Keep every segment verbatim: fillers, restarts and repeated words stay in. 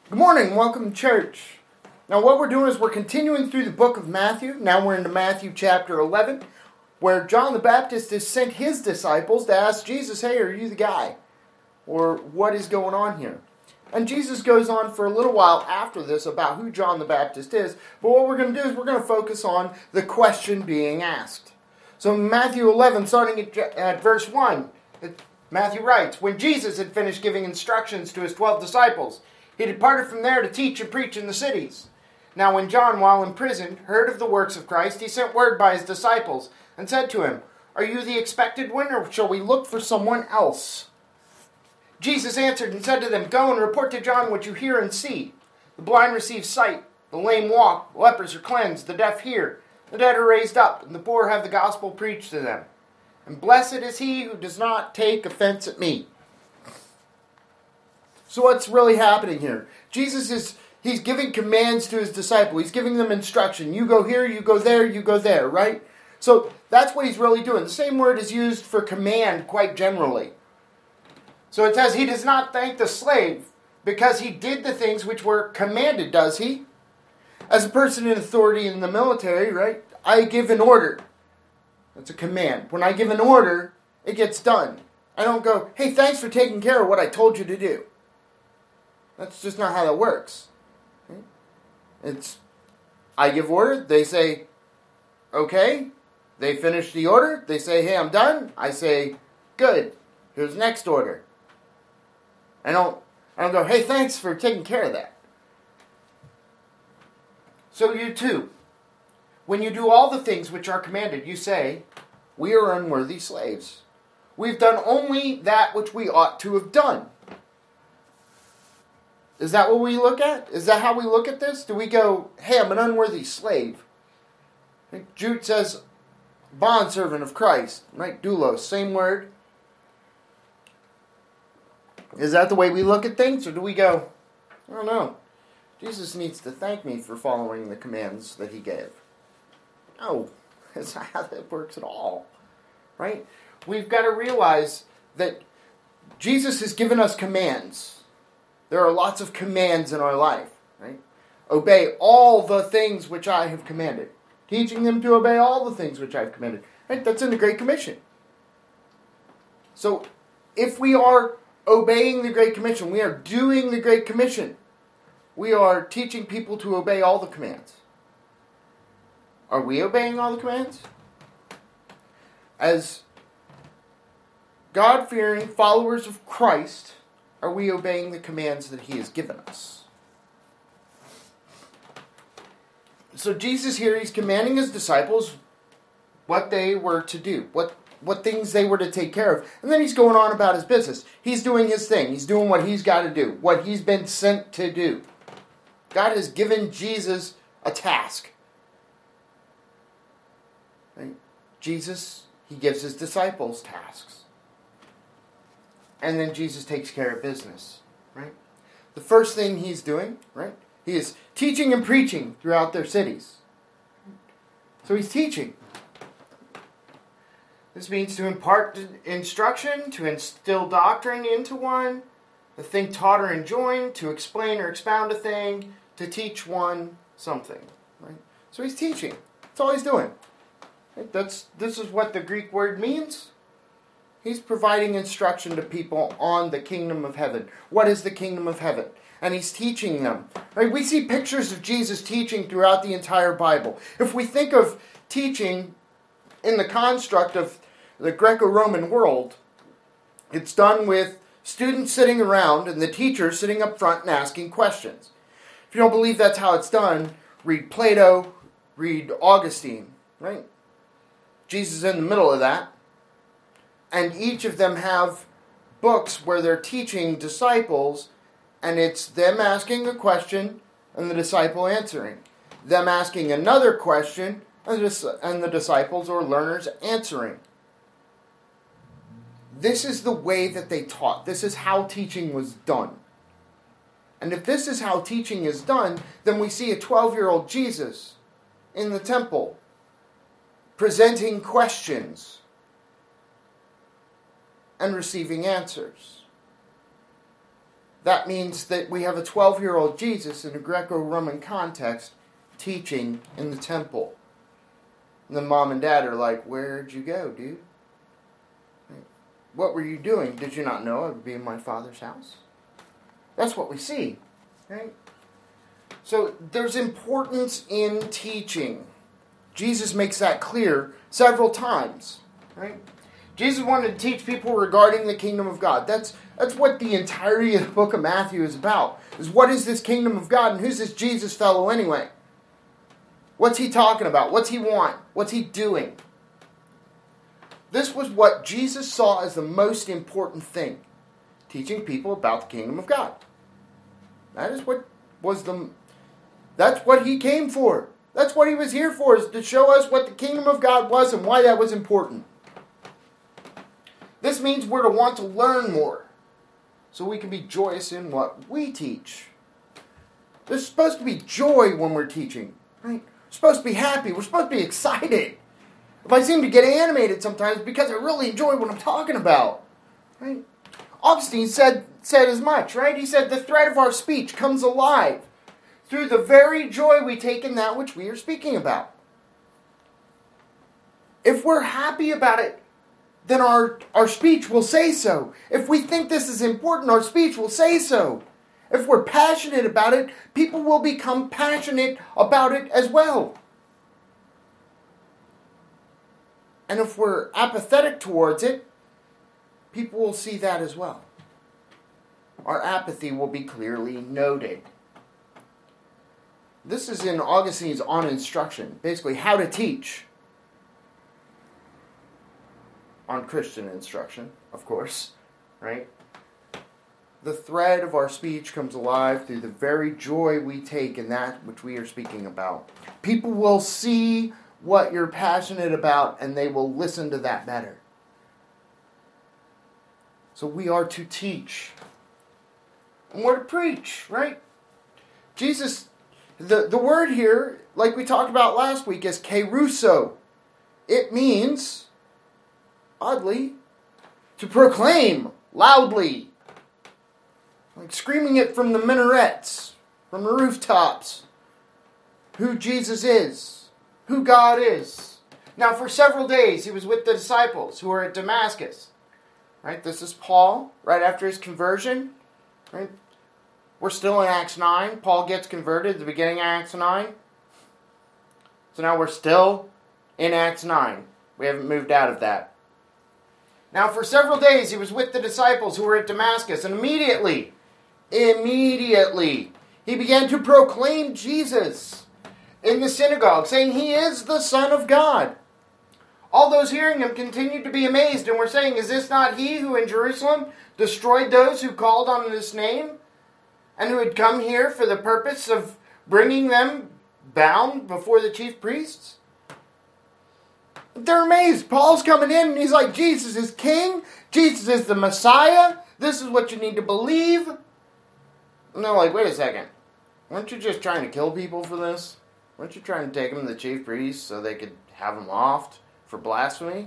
Good morning, welcome to church. Now what we're doing is we're continuing through the book of Matthew. Now we're into Matthew chapter eleven, where John the Baptist has sent his disciples to ask Jesus, hey, are you the guy? Or what is going on here? And Jesus goes on for a little while after this about who John the Baptist is, but what we're going to do is we're going to focus on the question being asked. So in Matthew eleven, starting at, at verse one, it, Matthew writes, when Jesus had finished giving instructions to his twelve disciples, he departed from there to teach and preach in the cities. Now when John, while imprisoned, heard of the works of Christ, he sent word by his disciples and said to him, are you the expected one, or shall we look for someone else? Jesus answered and said to them, go and report to John what you hear and see. The blind receive sight, the lame walk, the lepers are cleansed, the deaf hear, the dead are raised up, and the poor have the gospel preached to them. And blessed is he who does not take offense at me. So what's really happening here? Jesus is, he's giving commands to his disciple. He's giving them instruction. You go here, you go there, you go there, right? So that's what he's really doing. The same word is used for command quite generally. So it says he does not thank the slave because he did the things which were commanded, does he? As a person in authority in the military, right? I give an order. That's a command. When I give an order, it gets done. I don't go, hey, thanks for taking care of what I told you to do. That's just not how that works. It's, I give order, they say, okay. They finish the order, they say, hey, I'm done. I say, good, here's the next order. I don't, I don't go, hey, thanks for taking care of that. So you too, when you do all the things which are commanded, you say, we are unworthy slaves. We've done only that which we ought to have done. Is that what we look at? Is that how we look at this? Do we go, hey, I'm an unworthy slave? Jude says, bondservant of Christ, right? Doulos, same word. Is that the way we look at things? Or do we go, I don't know. Jesus needs to thank me for following the commands that he gave. No, that's not how that works at all. Right? We've got to realize that Jesus has given us commands. There are lots of commands in our life, right? Obey all the things which I have commanded. Teaching them to obey all the things which I have commanded. Right? That's in the Great Commission. So, if we are obeying the Great Commission, we are doing the Great Commission. We are teaching people to obey all the commands. Are we obeying all the commands? As God-fearing followers of Christ, are we obeying the commands that he has given us? So Jesus here, he's commanding his disciples what they were to do, what, what things they were to take care of. And then he's going on about his business. He's doing his thing. He's doing what he's got to do, what he's been sent to do. God has given Jesus a task. Right? Jesus, he gives his disciples tasks. And then Jesus takes care of business, right? The first thing he's doing, right? He is teaching and preaching throughout their cities. So he's teaching. This means to impart instruction, to instill doctrine into one, the thing taught or enjoined, to explain or expound a thing, to teach one something, right? So he's teaching. That's all he's doing. Right? That's, this is what the Greek word means. He's providing instruction to people on the kingdom of heaven. What is the kingdom of heaven? And he's teaching them. Right? We see pictures of Jesus teaching throughout the entire Bible. If we think of teaching in the construct of the Greco-Roman world, it's done with students sitting around and the teacher sitting up front and asking questions. If you don't believe that's how it's done, read Plato, read Augustine, right? Jesus is in the middle of that. And each of them have books where they're teaching disciples, and it's them asking a question and the disciple answering. Them asking another question and the disciples or learners answering. This is the way that they taught. This is how teaching was done. And if this is how teaching is done, then we see a twelve-year-old Jesus in the temple presenting questions and receiving answers. that means that we have a twelve-year-old Jesus in a Greco-Roman context teaching in the temple. And the mom and dad are like, where'd you go, dude? What were you doing? Did you not know I would be in my Father's house? That's what we see, right? So there's importance in teaching. Jesus makes that clear several times, right? Jesus wanted to teach people regarding the kingdom of God. That's that's what the entirety of the book of Matthew is about. Is what is this kingdom of God and who's this Jesus fellow anyway? What's he talking about? What's he want? What's he doing? This was what Jesus saw as the most important thing. Teaching people about the kingdom of God. That is what was the... That's what he came for. That's what he was here for, is to show us what the kingdom of God was and why that was important. This means we're to want to learn more, so we can be joyous in what we teach. There's supposed to be joy when we're teaching, right? We're supposed to be happy. We're supposed to be excited. If I seem to get animated sometimes, because I really enjoy what I'm talking about, right? Augustine said said as much, right? He said the thread of our speech comes alive through the very joy we take in that which we are speaking about. If we're happy about it, then our, our speech will say so. If we think this is important, our speech will say so. If we're passionate about it, people will become passionate about it as well. And if we're apathetic towards it, people will see that as well. Our apathy will be clearly noted. This is in Augustine's On Instruction, basically how to teach. On Christian instruction, of course, right? The thread of our speech comes alive through the very joy we take in that which we are speaking about. People will see what you're passionate about and they will listen to that better. So we are to teach. And we're to preach, right? Jesus, the, the word here, like we talked about last week, is kerusso. It means, oddly, to proclaim loudly. Like screaming it from the minarets, from the rooftops, who Jesus is, who God is. Now, for several days, he was with the disciples who were at Damascus. Right? This is Paul, right after his conversion. Right? We're still in Acts nine. Paul gets converted at the beginning of Acts nine. So now we're still in Acts nine. We haven't moved out of that. Now, for several days, he was with the disciples who were at Damascus, and immediately, immediately, he began to proclaim Jesus in the synagogue, saying he is the Son of God. All those hearing him continued to be amazed and were saying, is this not he who in Jerusalem destroyed those who called on this name, and who had come here for the purpose of bringing them bound before the chief priests? They're amazed. Paul's coming in and he's like, Jesus is king. Jesus is the Messiah. This is what you need to believe. And they're like, wait a second. Weren't you just trying to kill people for this? Weren't you trying to take them to the chief priests so they could have them offed for blasphemy?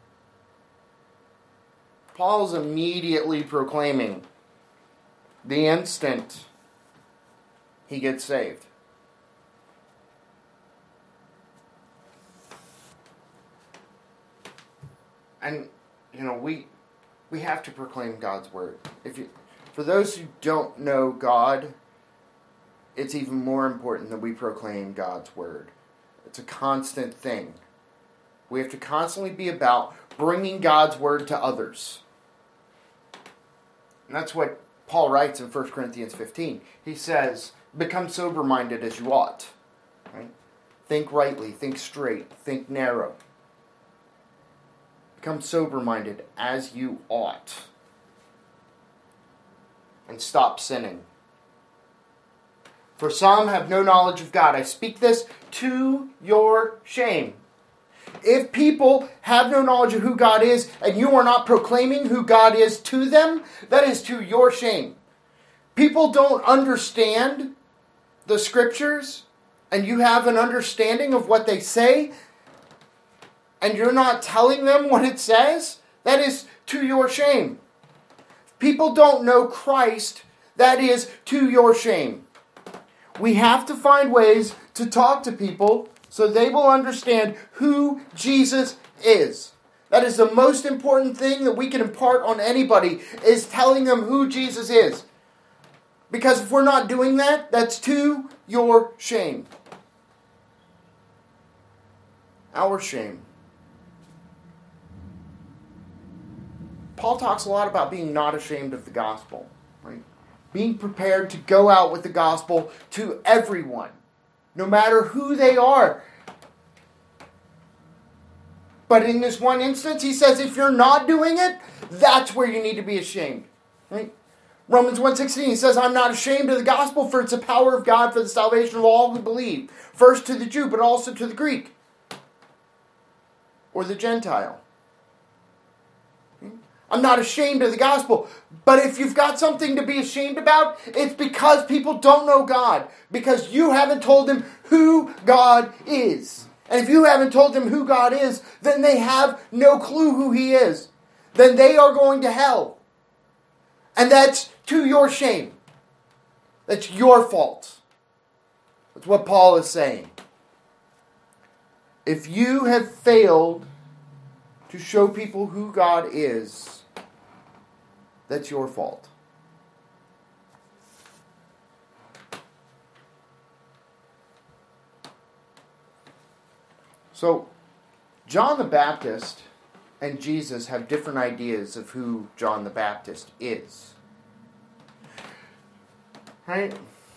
Paul's immediately proclaiming the instant he gets saved. And, you know, we we have to proclaim God's word. If you, for those who don't know God, it's even more important that we proclaim God's word. It's a constant thing. We have to constantly be about bringing God's word to others. And that's what Paul writes in First Corinthians fifteen. He says, become sober-minded as you ought. Right? Think rightly, think straight, think narrow. Become sober-minded as you ought. And stop sinning. For some have no knowledge of God. I speak this to your shame. If people have no knowledge of who God is, and you are not proclaiming who God is to them, that is to your shame. People don't understand the scriptures, and you have an understanding of what they say, and you're not telling them what it says, that is to your shame. If people don't know Christ, that is to your shame. We have to find ways to talk to people so they will understand who Jesus is. That is the most important thing that we can impart on anybody, is telling them who Jesus is. Because if we're not doing that, that's to your shame. Our shame. Paul talks a lot about being not ashamed of the gospel, right? Being prepared to go out with the gospel to everyone, no matter who they are. But in this one instance, he says if you're not doing it, that's where you need to be ashamed, right? Romans one sixteen, he says, I'm not ashamed of the gospel, for it's the power of God for the salvation of all who believe. First to the Jew, but also to the Greek. Or the Gentile. I'm not ashamed of the gospel. But if you've got something to be ashamed about, it's because people don't know God. Because you haven't told them who God is. And if you haven't told them who God is, then they have no clue who He is. Then they are going to hell. And that's to your shame. That's your fault. That's what Paul is saying. If you have failed to show people who God is, that's your fault. So, John the Baptist and Jesus have different ideas of who John the Baptist is. Right?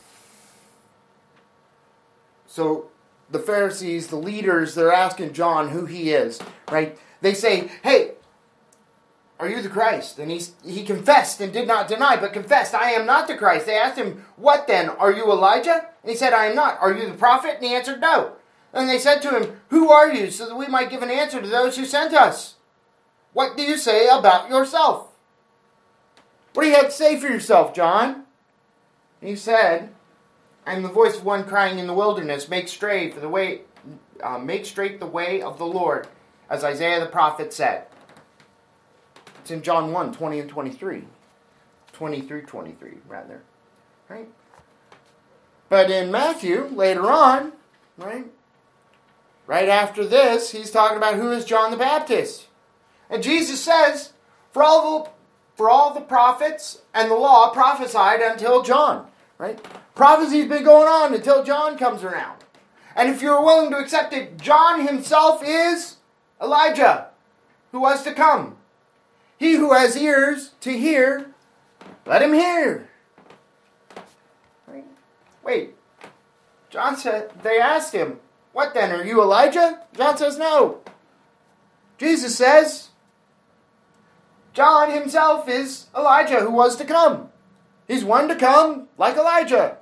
So, the Pharisees, the leaders, they're asking John who he is, right? They say, hey, are you the Christ? And he's, he confessed and did not deny, but confessed, I am not the Christ. They asked him, what then? Are you Elijah? And he said, I am not. Are you the prophet? And he answered, no. And they said to him, who are you? So that we might give an answer to those who sent us. What do you say about yourself? What do you have to say for yourself, John? And he said, I am the voice of one crying in the wilderness, make straight for the way, uh, make straight the way of the Lord, as Isaiah the prophet said. It's in John one, twenty and twenty-three. twenty through twenty-three, rather. Right? But in Matthew, later on, right? Right after this, he's talking about who is John the Baptist. And Jesus says, for all the, for all the prophets and the law prophesied until John. Right? Prophecy's been going on until John comes around. And if you're willing to accept it, John himself is Elijah, who was to come. He who has ears to hear, let him hear. Right? Wait. John said, they asked him, what then, are you Elijah? John says, no. Jesus says, John himself is Elijah who was to come. He's one to come like Elijah.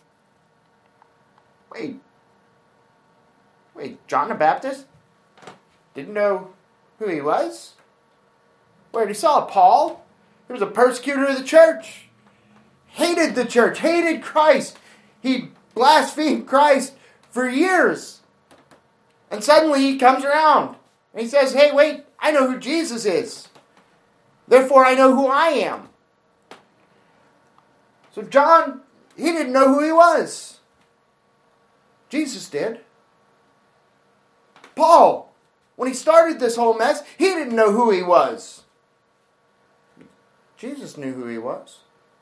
Wait. Wait, John the Baptist didn't know who he was? Wait, he saw Paul. He was a persecutor of the church. Hated the church, hated Christ. He blasphemed Christ for years. And suddenly he comes around and he says, hey, wait, I know who Jesus is. Therefore I know who I am. So John, he didn't know who he was. Jesus did. Paul, when he started this whole mess, he didn't know who he was. Jesus knew who he was.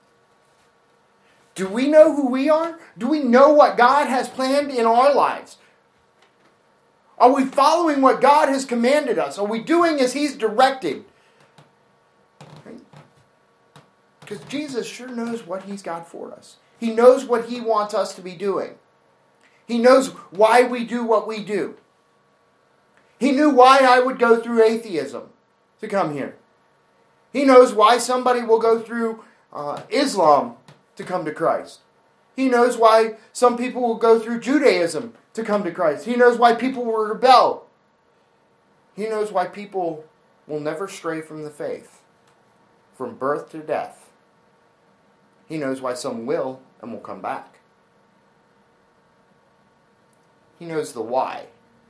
Do we know who we are? Do we know what God has planned in our lives? Are we following what God has commanded us? Are we doing as He's directed? Right? Because Jesus sure knows what He's got for us. He knows what He wants us to be doing. He knows why we do what we do. He knew why I would go through atheism to come here. He knows why somebody will go through uh, Islam to come to Christ. He knows why some people will go through Judaism to come to Christ. He knows why people will rebel. He knows why people will never stray from the faith, from birth to death. He knows why some will and will come back. He knows the why.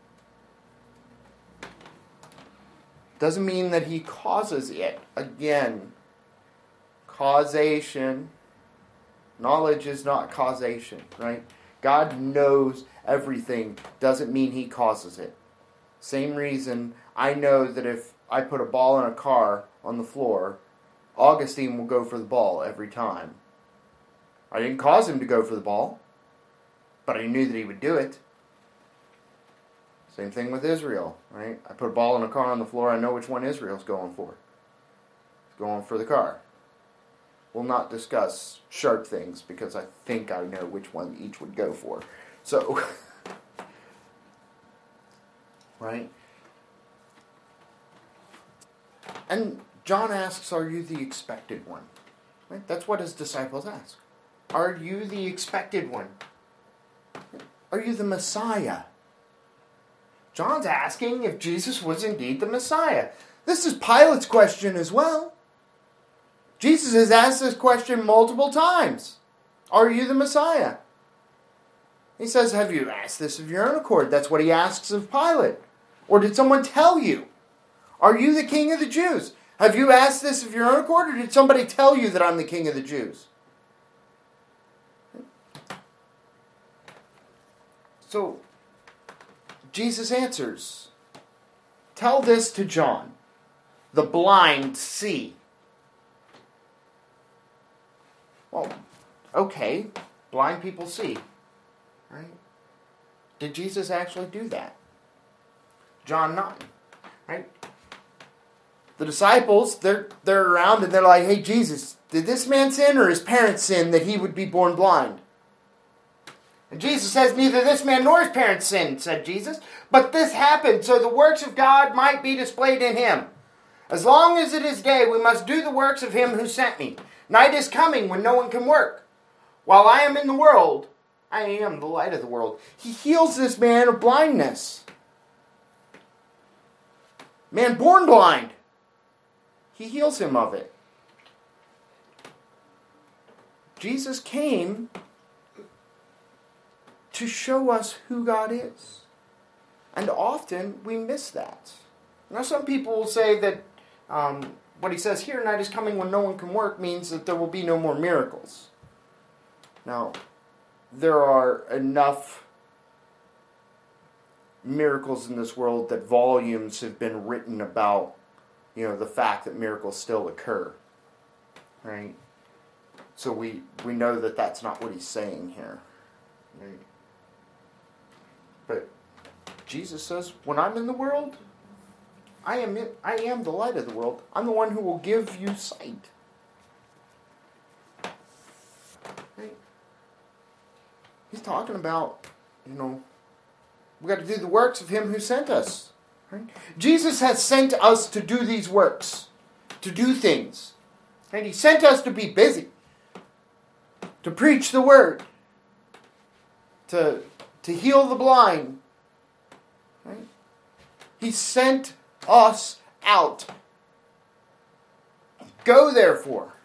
Doesn't mean that He causes it. Again, causation Knowledge is not causation, right? God knows everything. Doesn't mean he causes it. Same reason I know that if I put a ball in a car on the floor, Augustine will go for the ball every time. I didn't cause him to go for the ball, but I knew that he would do it. Same thing with Israel, right? I put a ball in a car on the floor, I know which one Israel's going for. It's going for the car. We'll not discuss sharp things because I think I know which one each would go for. So, right? And John asks, are you the expected one? Right? That's what his disciples ask. Are you the expected one? Are you the Messiah? John's asking if Jesus was indeed the Messiah. This is Pilate's question as well. Jesus has asked this question multiple times. Are you the Messiah? He says, have you asked this of your own accord? That's what he asks of Pilate. Or did someone tell you? Are you the King of the Jews? Have you asked this of your own accord, or did somebody tell you that I'm the King of the Jews? So, Jesus answers, tell this to John. The blind see. Well, okay, blind people see, right? Did Jesus actually do that? John nine, right? The disciples, they're, they're around and they're like, hey, Jesus, did this man sin or his parents sin that he would be born blind? And Jesus says, neither this man nor his parents sinned, said Jesus, but this happened so the works of God might be displayed in him. As long as it is day, we must do the works of him who sent me. Night is coming when no one can work. While I am in the world, I am the light of the world. He heals this man of blindness. Man born blind. He heals him of it. Jesus came to show us who God is. And often we miss that. Now some people will say that um, what he says here, night is coming when no one can work, means that there will be no more miracles. Now, there are enough miracles in this world that volumes have been written about, you know, the fact that miracles still occur. Right? So we, we know that that's not what he's saying here. Right? But Jesus says, when I'm in the world, I am in, I am the light of the world. I'm the one who will give you sight. Right? He's talking about, you know, we got to do the works of him who sent us. Right? Jesus has sent us to do these works, to do things. And he sent us to be busy, to preach the word, to, to heal the blind. Right? He sent us out. Go therefore.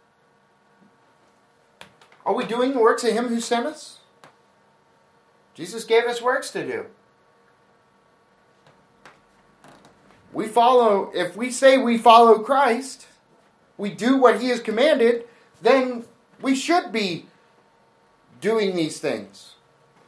Are we doing the works of him who sent us? Jesus gave us works to do. We follow, if we say we follow Christ, we do what he has commanded, then we should be doing these things.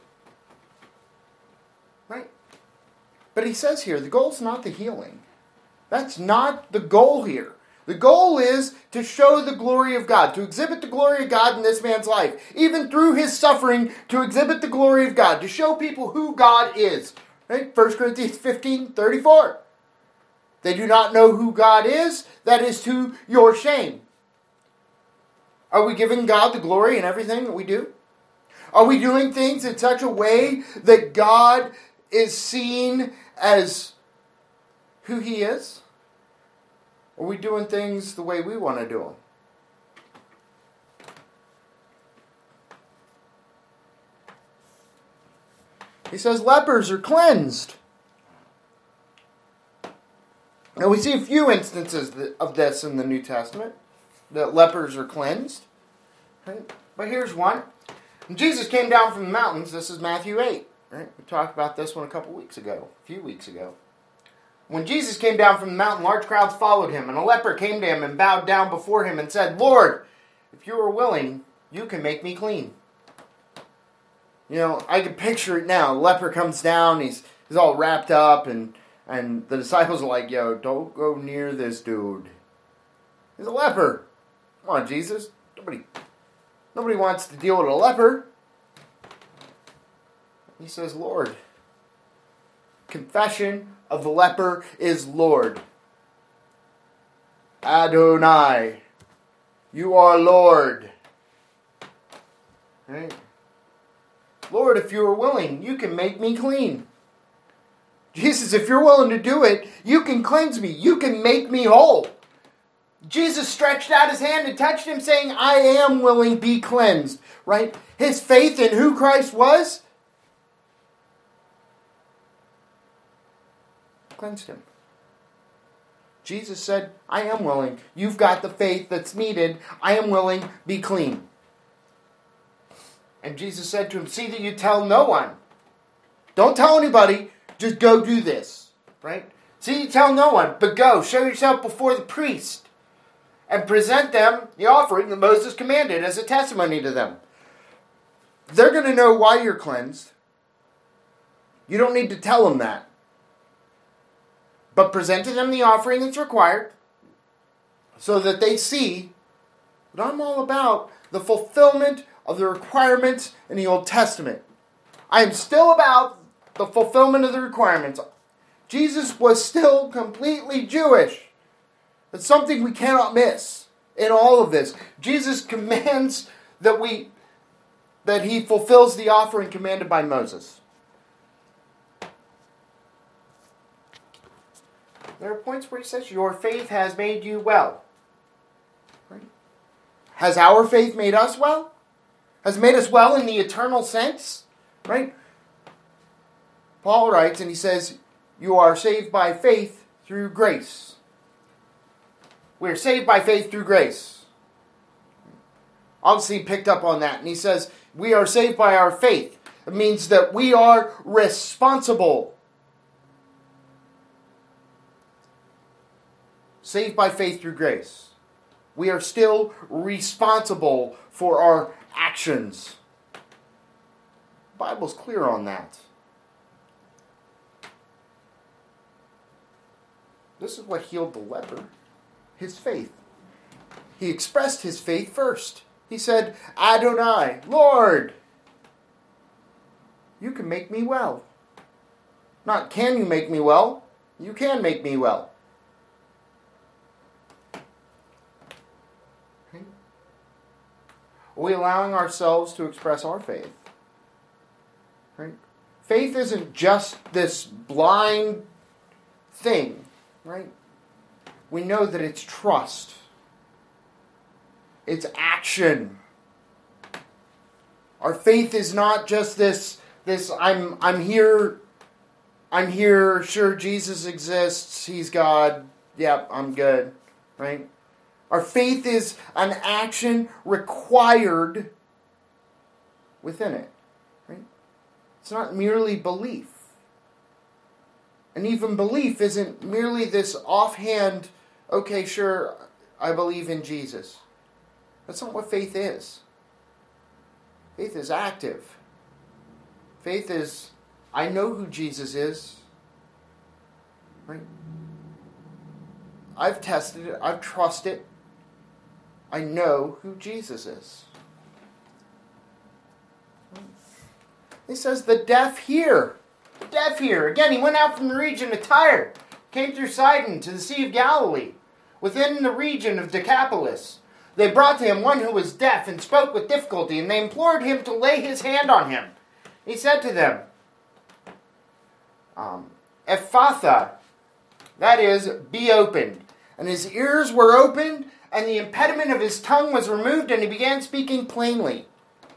Right? But he says here, the goal is not the healing. That's not the goal here. The goal is to show the glory of God, to exhibit the glory of God in this man's life. Even through his suffering, to exhibit the glory of God, to show people who God is. Right? First Corinthians fifteen thirty-four. They do not know who God is, that is to your shame. Are we giving God the glory in everything that we do? Are we doing things in such a way that God is seen as who he is? Or are we doing things the way we want to do them? He says lepers are cleansed. Now we see a few instances of this in the New Testament, that lepers are cleansed. Right? But here's one. When Jesus came down from the mountains, this is Matthew eight. Right? We talked about this one a couple weeks ago, a few weeks ago. When Jesus came down from the mountain, large crowds followed him, and a leper came to him and bowed down before him and said, Lord, if you are willing, you can make me clean. You know, I can picture it now. The leper comes down, he's he's all wrapped up, and, and the disciples are like, yo, don't go near this dude. He's a leper. Come on, Jesus. Nobody, nobody wants to deal with a leper. He says, Lord. Confession of the leper is Lord. Adonai. You are Lord. Right? Lord, if you are willing, you can make me clean. Jesus, if you're willing to do it, you can cleanse me. You can make me whole. Jesus stretched out his hand and touched him, saying, I am willing, be cleansed. Right? His faith in who Christ was cleansed him. Jesus said, I am willing. You've got the faith that's needed. I am willing, be clean. And Jesus said to him, see that you tell no one. Don't tell anybody. Just go do this. Right? See, you tell no one. But go, show yourself before the priest. And present them the offering that Moses commanded as a testimony to them. They're going to know why you're cleansed. You don't need to tell them that. But present to them the offering that's required. So that they see that I'm all about the fulfillment of the requirements in the Old Testament. I am still about the fulfillment of the requirements. Jesus was still completely Jewish. That's something we cannot miss in all of this. Jesus commands that we that he fulfills the offering commanded by Moses. There are points where he says, your faith has made you well. Right? Has our faith made us well? Has made us well in the eternal sense? Right? Paul writes and he says, you are saved by faith through grace. We are saved by faith through grace. Obviously he picked up on that. And he says, we are saved by our faith. It means that we are responsible. Saved by faith through grace. We are still responsible for our actions. The Bible's clear on that. This is what healed the leper. His faith. He expressed his faith first. He said, Adonai, Lord, you can make me well. Not can you make me well, you can make me well. Okay. Are we allowing ourselves to express our faith? Right? Faith isn't just this blind thing, right? We know that it's trust. It's action. Our faith is not just this, this I'm I'm here, I'm here, sure Jesus exists, he's God, yep, I'm good, right? Our faith is an action required within it, right? It's not merely belief. And even belief isn't merely this offhand, okay, sure, I believe in Jesus. That's not what faith is. Faith is active. Faith is, I know who Jesus is. Right? I've tested it. I've trusted it. I know who Jesus is. He says, the deaf hear. The deaf hear. Again, he went out from the region of Tyre, came through Sidon to the Sea of Galilee, within the region of Decapolis. They brought to him one who was deaf and spoke with difficulty, and they implored him to lay his hand on him. He said to them, um, Ephphatha, that is, be opened. And his ears were opened, and the impediment of his tongue was removed, and he began speaking plainly.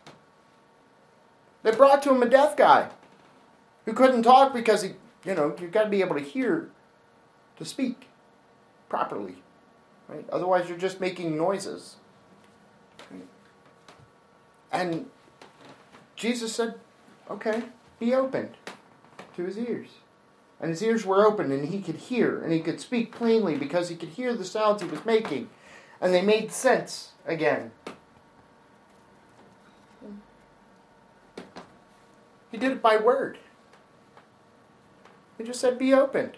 They brought to him a deaf guy who couldn't talk because, he, you know, you've got to be able to hear to speak properly. Right? Otherwise, you're just making noises. Right? And Jesus said, okay, be opened to his ears. And his ears were open, and he could hear, and he could speak plainly because he could hear the sounds he was making. And they made sense again. He did it by word. He just said, be opened.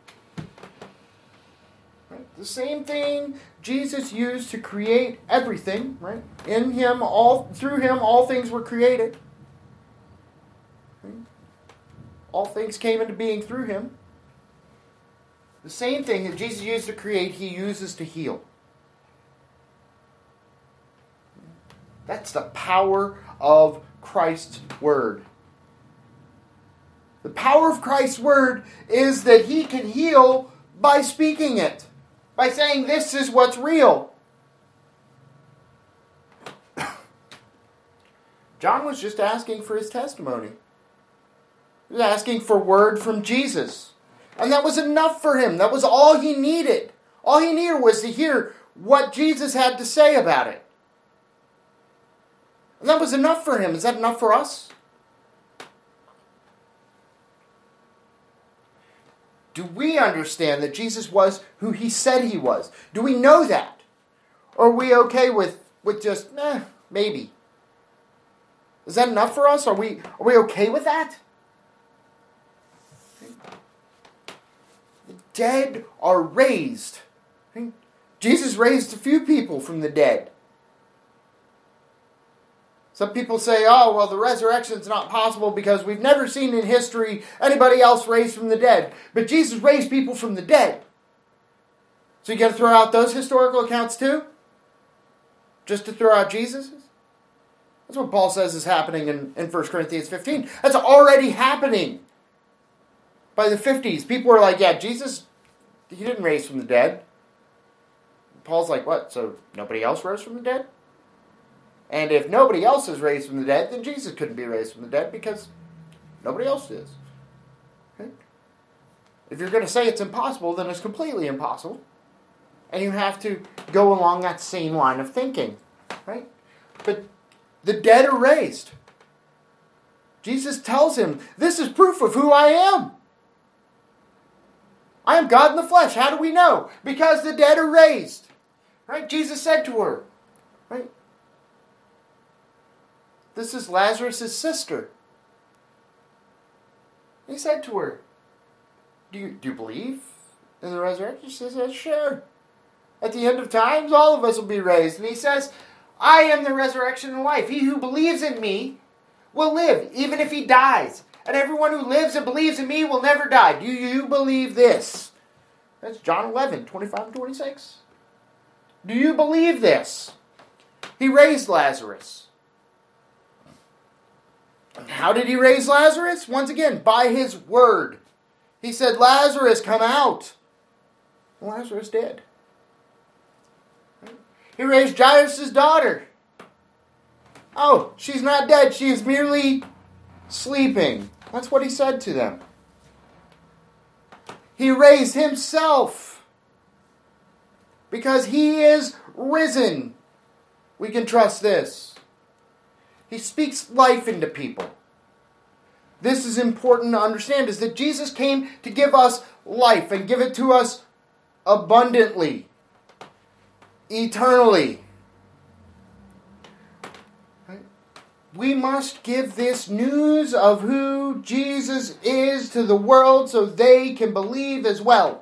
Right? The same thing Jesus used to create everything, right? In him, all through him, all things were created. Right? All things came into being through him. The same thing that Jesus used to create, he uses to heal. That's the power of Christ's word. The power of Christ's word is that he can heal by speaking it. By saying, this is what's real. John was just asking for his testimony. He was asking for word from Jesus. And that was enough for him. That was all he needed. All he needed was to hear what Jesus had to say about it. And that was enough for him. Is that enough for us? Do we understand that Jesus was who he said he was? Do we know that? Or are we okay with, with just, eh, maybe? Is that enough for us? Are we, are we okay with that? The dead are raised. Jesus raised a few people from the dead. Some people say, oh, well, the resurrection is not possible because we've never seen in history anybody else raised from the dead. But Jesus raised people from the dead. So you got to throw out those historical accounts too? Just to throw out Jesus'? That's what Paul says is happening in, in First Corinthians fifteen. That's already happening. By the fifties, people were like, yeah, Jesus, he didn't raise from the dead. Paul's like, what? So nobody else rose from the dead? And if nobody else is raised from the dead, then Jesus couldn't be raised from the dead because nobody else is. Okay? If you're going to say it's impossible, then it's completely impossible. And you have to go along that same line of thinking. Right? But the dead are raised. Jesus tells him, this is proof of who I am. I am God in the flesh. How do we know? Because the dead are raised. Right? Jesus said to her, right? This is Lazarus' sister. He said to her, do you, do you believe in the resurrection? She says, sure. At the end of times, all of us will be raised. And he says, I am the resurrection and life. He who believes in me will live, even if he dies. And everyone who lives and believes in me will never die. Do you believe this? That's John eleven, twenty-five and twenty-six. Do you believe this? He raised Lazarus. How did he raise Lazarus? Once again, by his word. He said, Lazarus, come out. And Lazarus did. He raised Jairus' daughter. Oh, she's not dead. She is merely sleeping. That's what he said to them. He raised himself. Because he is risen. We can trust this. He speaks life into people. This is important to understand, is that Jesus came to give us life and give it to us abundantly, eternally. We must give this news of who Jesus is to the world so they can believe as well.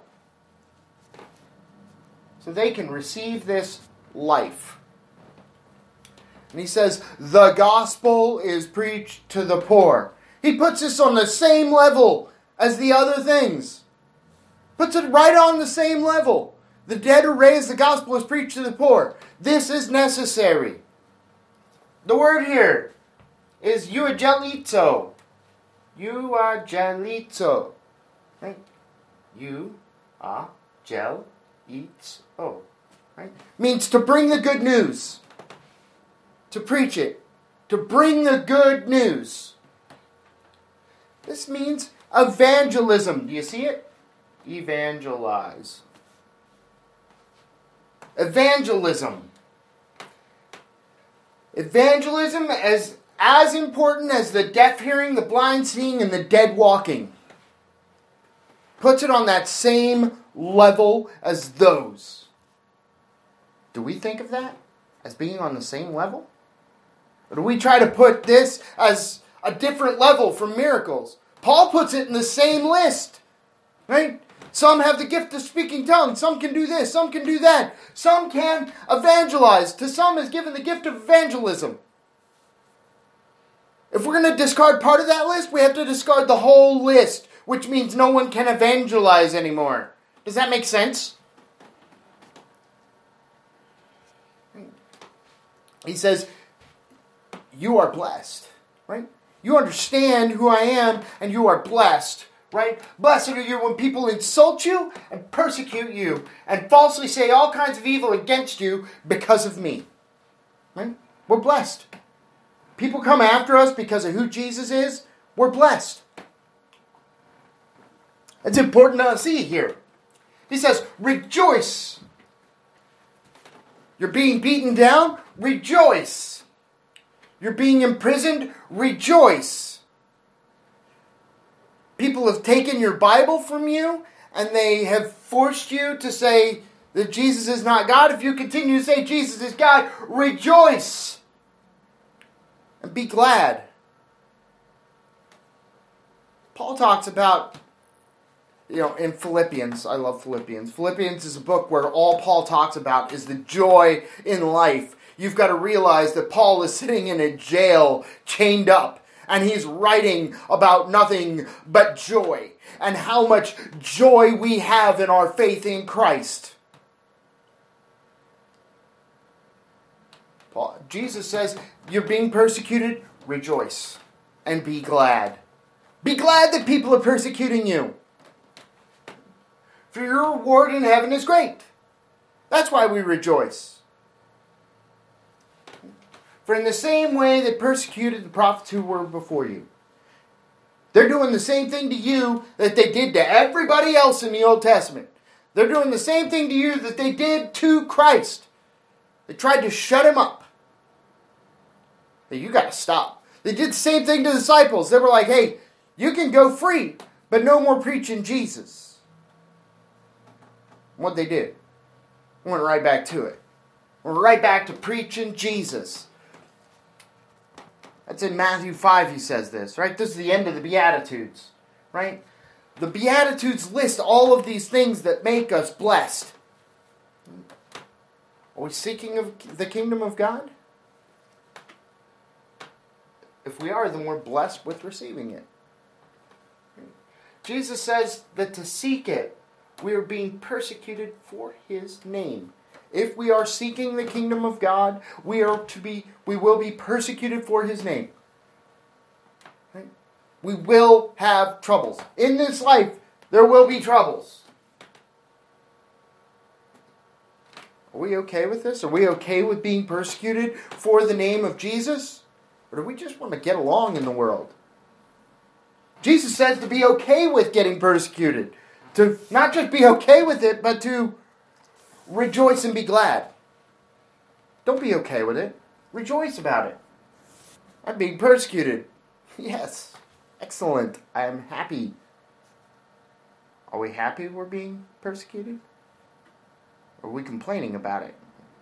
So they can receive this life. And he says, the gospel is preached to the poor. He puts this on the same level as the other things. Puts it right on the same level. The dead are raised, the gospel is preached to the poor. This is necessary. The word here is euangelizo. Euangelizo. Right? You are gel eats oh. Right? Means to bring the good news. To preach it. To bring the good news. This means evangelism. Do you see it? Evangelize. Evangelism. Evangelism is as important as the deaf hearing, the blind seeing, and the dead walking. Puts it on that same level as those. Do we think of that as being on the same level? Or do we try to put this as a different level from miracles. Paul puts it in the same list, right? Some have the gift of speaking tongues. Some can do this. Some can do that. Some can evangelize. To some is given the gift of evangelism. If we're going to discard part of that list, we have to discard the whole list, which means no one can evangelize anymore. Does that make sense? He says, you are blessed, right? You understand who I am, and you are blessed, right? Blessed are you when people insult you and persecute you and falsely say all kinds of evil against you because of me, right? We're blessed. People come after us because of who Jesus is. We're blessed. It's important to see here. He says, rejoice. You're being beaten down? Rejoice. You're being imprisoned? Rejoice. People have taken your Bible from you and they have forced you to say that Jesus is not God. If you continue to say Jesus is God, rejoice. And be glad. Paul talks about, you know, in Philippians, I love Philippians. Philippians is a book where all Paul talks about is the joy in life. You've got to realize that Paul is sitting in a jail, chained up, and he's writing about nothing but joy, and how much joy we have in our faith in Christ. Paul, Jesus says, you're being persecuted, rejoice, and be glad. Be glad that people are persecuting you. For your reward in heaven is great. That's why we rejoice. For in the same way they persecuted the prophets who were before you, they're doing the same thing to you that they did to everybody else in the Old Testament. They're doing the same thing to you that they did to Christ. They tried to shut him up. Hey, you got to stop. They did the same thing to the disciples. They were like, hey, you can go free, but no more preaching Jesus. What they did? Went right back to it. Went right back to preaching Jesus. That's in Matthew five he says this, right? This is the end of the Beatitudes, right? The Beatitudes list all of these things that make us blessed. Are we seeking of the kingdom of God? If we are, then we're blessed with receiving it. Jesus says that to seek it, we are being persecuted for his name. If we are seeking the kingdom of God, we are to be, we will be persecuted for his name. Right? We will have troubles. In this life, there will be troubles. Are we okay with this? Are we okay with being persecuted for the name of Jesus? Or do we just want to get along in the world? Jesus says to be okay with getting persecuted. To not just be okay with it, but to rejoice and be glad. Don't be okay with it. Rejoice about it. I'm being persecuted. Yes. Excellent. I am happy. Are we happy we're being persecuted? Or are we complaining about it?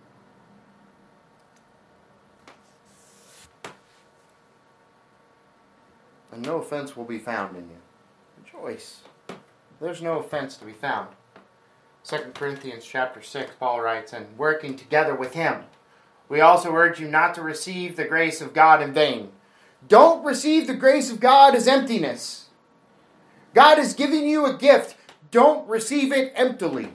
And no offense will be found in you. Rejoice. There's no offense to be found. Second Corinthians chapter six, Paul writes, and working together with him, we also urge you not to receive the grace of God in vain. Don't receive the grace of God as emptiness. God is giving you a gift. Don't receive it emptily.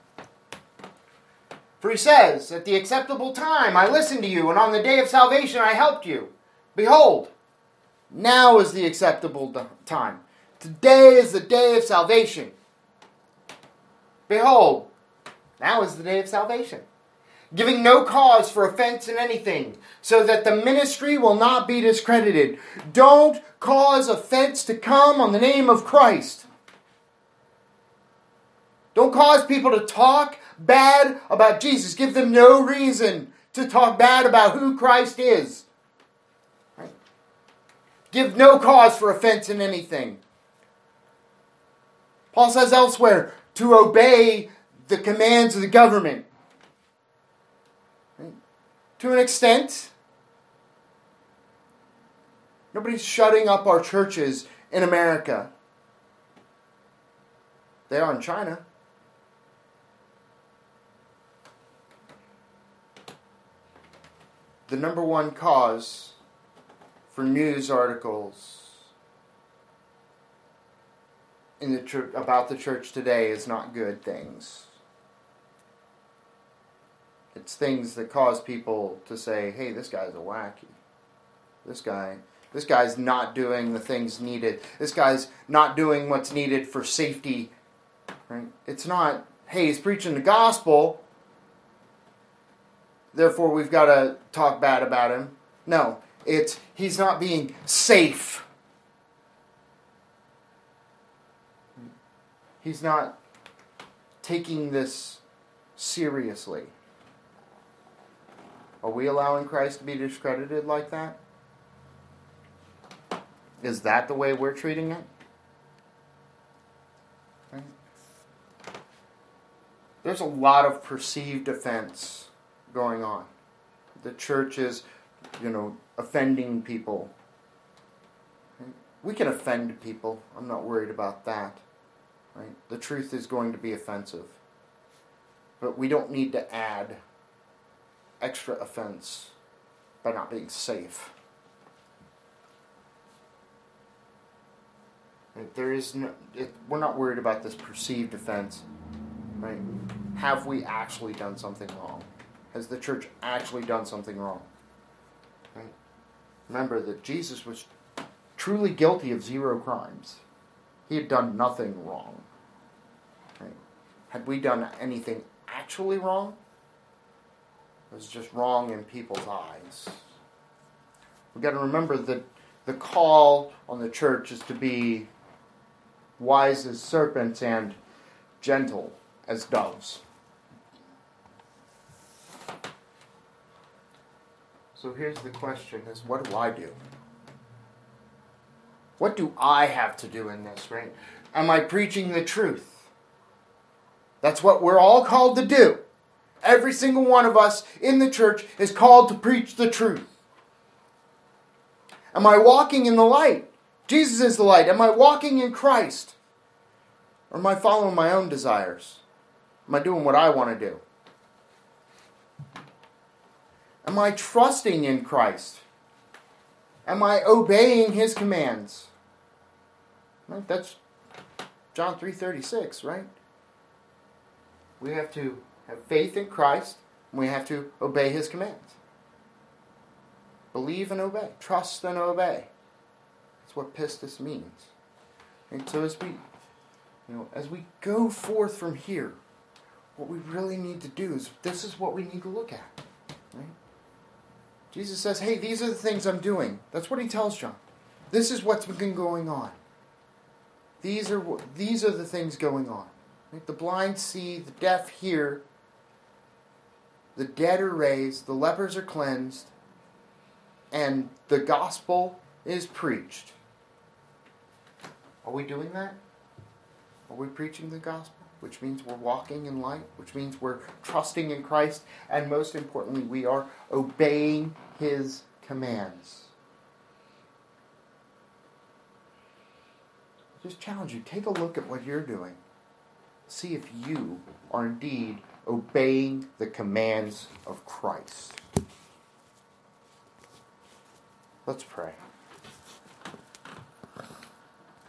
For he says, at the acceptable time I listened to you, and on the day of salvation I helped you. Behold, now is the acceptable time. Today is the day of salvation. Behold, now is the day of salvation. Giving no cause for offense in anything, so that the ministry will not be discredited. Don't cause offense to come on the name of Christ. Don't cause people to talk bad about Jesus. Give them no reason to talk bad about who Christ is. Right? Give no cause for offense in anything. Paul says elsewhere, to obey the commands of the government. To an extent. Nobody's shutting up our churches in America. They are in China. The number one cause for news articles in the church, about the church today is not good things. It's things that cause people to say, hey, this guy's a wacky. This guy, this guy's not doing the things needed. This guy's not doing what's needed for safety. Right? It's not, hey, he's preaching the gospel, therefore we've got to talk bad about him. No, it's he's not being safe. He's not taking this seriously. Are we allowing Christ to be discredited like that? Is that the way we're treating it? Right? There's a lot of perceived offense going on. The church is, you know, offending people. We can offend people. I'm not worried about that. Right? The truth is going to be offensive. But we don't need to add extra offense by not being safe. Right? There is no, it, we're not worried about this perceived offense. Right? Have we actually done something wrong? Has the church actually done something wrong? Right? Remember that Jesus was truly guilty of zero crimes. He had done nothing wrong. Right? Had we done anything actually wrong? It was just wrong in people's eyes. We've got to remember that the call on the church is to be wise as serpents and gentle as doves. So here's the question, is what do I do? What do I have to do in this, right? Am I preaching the truth? That's what we're all called to do. Every single one of us in the church is called to preach the truth. Am I walking in the light? Jesus is the light. Am I walking in Christ? Or am I following my own desires? Am I doing what I want to do? Am I trusting in Christ? Am I obeying His commands? Right? That's John three thirty-six, right? We have to have faith in Christ, and we have to obey His commands. Believe and obey. Trust and obey. That's what pistis means. And so as we, you know, as we go forth from here, what we really need to do is, this is what we need to look at. Right? Jesus says, hey, these are the things I'm doing. That's what He tells John. This is what's been going on. These are these are the things going on. Right? The blind see, the deaf hear, the dead are raised, the lepers are cleansed, and the gospel is preached. Are we doing that? Are we preaching the gospel? Which means we're walking in light, which means we're trusting in Christ, and most importantly, we are obeying His commands. Just challenge you, take a look at what you're doing. See if you are indeed obeying the commands of Christ. Let's pray.